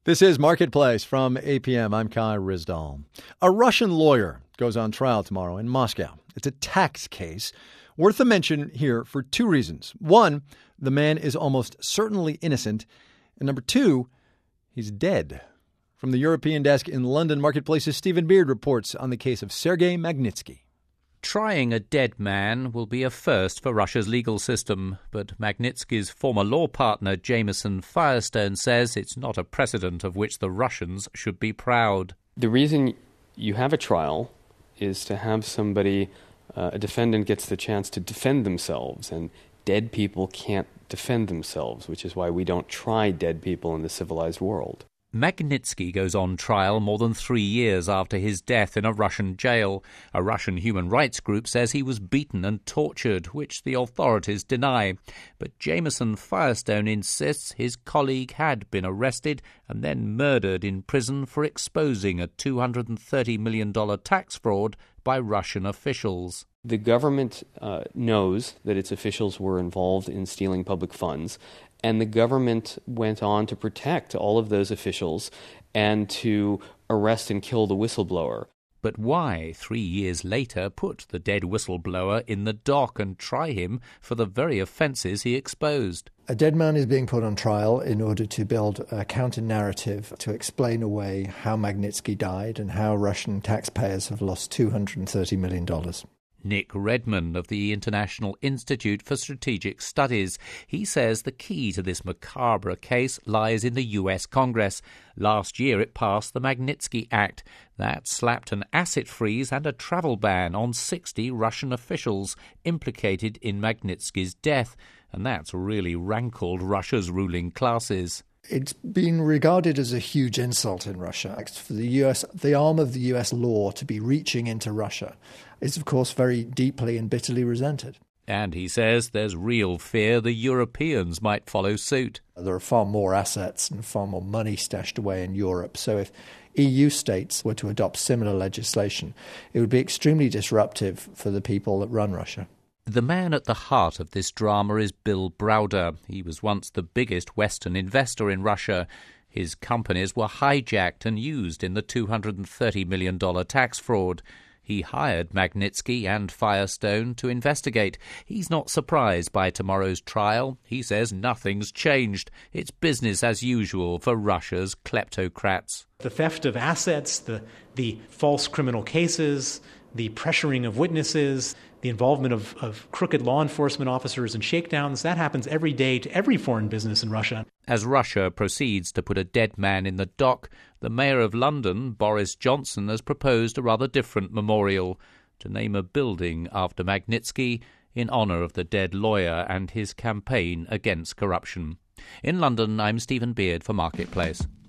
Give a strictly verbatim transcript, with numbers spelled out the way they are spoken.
This is Marketplace from A P M. I'm Kai Rizdal. A Russian lawyer goes on trial tomorrow in Moscow. It's a tax case worth a mention here for two reasons. One, the man is almost certainly innocent. And number two, he's dead. From the European desk in London, Marketplace's Stephen Beard reports on the case of Sergei Magnitsky. Trying a dead man will be a first for Russia's legal system, but Magnitsky's former law partner Jameson Firestone says it's not a precedent of which the Russians should be proud. The reason you have a trial is to have somebody, uh, a defendant gets the chance to defend themselves, and dead people can't defend themselves, which is why we don't try dead people in the civilized world. Magnitsky goes on trial more than three years after his death in a Russian jail. A Russian human rights group says he was beaten and tortured, which the authorities deny. But Jameson Firestone insists his colleague had been arrested and then murdered in prison for exposing a two hundred thirty million dollars tax fraud by Russian officials. The government uh, knows that its officials were involved in stealing public funds, and the government went on to protect all of those officials and to arrest and kill the whistleblower. But why, three years later, put the dead whistleblower in the dock and try him for the very offences he exposed? A dead man is being put on trial in order to build a counter-narrative to explain away how Magnitsky died and how Russian taxpayers have lost two hundred thirty million dollars. Nick Redmond of the International Institute for Strategic Studies. He says the key to this macabre case lies in the U S Congress. Last year it passed the Magnitsky Act. That slapped an asset freeze and a travel ban on sixty Russian officials implicated in Magnitsky's death. And that's really rankled Russia's ruling classes. It's been regarded as a huge insult in Russia. For the U S, the arm of the U S law to be reaching into Russia is, of course, very deeply and bitterly resented. And he says there's real fear the Europeans might follow suit. There are far more assets and far more money stashed away in Europe. So if E U states were to adopt similar legislation, it would be extremely disruptive for the people that run Russia. The man at the heart of this drama is Bill Browder. He was once the biggest Western investor in Russia. His companies were hijacked and used in the two hundred thirty million dollars tax fraud. He hired Magnitsky and Firestone to investigate. He's not surprised by tomorrow's trial. He says nothing's changed. It's business as usual for Russia's kleptocrats. The theft of assets, the, the false criminal cases, the pressuring of witnesses, the involvement of, of crooked law enforcement officers in shakedowns, that happens every day to every foreign business in Russia. As Russia proceeds to put a dead man in the dock, the Mayor of London, Boris Johnson, has proposed a rather different memorial to name a building after Magnitsky in honour of the dead lawyer and his campaign against corruption. In London, I'm Stephen Beard for Marketplace.